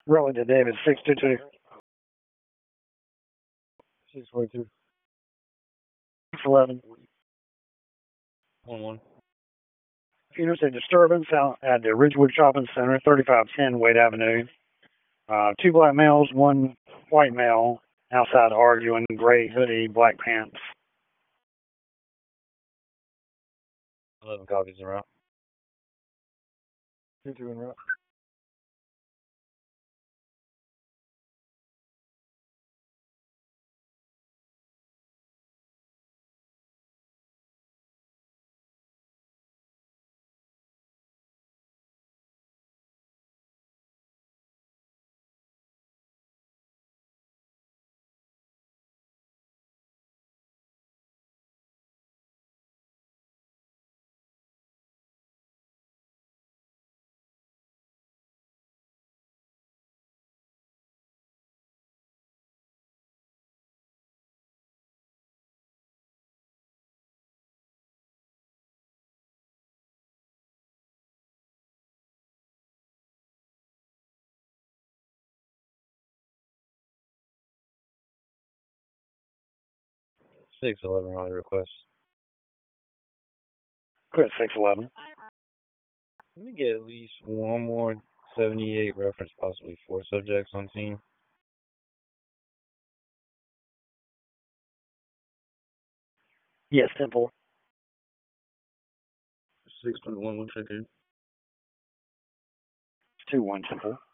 Rolling to David, 622. 642. 611. 11. Units a disturbance out at the Ridgewood Shopping Center, 3510 Wade Avenue. Two black males, one white male outside arguing, gray hoodie, black pants. 11 copies en route. 2-2 en route. Six 11 rally request. Quit 611. Let me get at least one more 78 reference, possibly 4 subjects on scene. Yes, simple. 621, check in. 2-1 simple.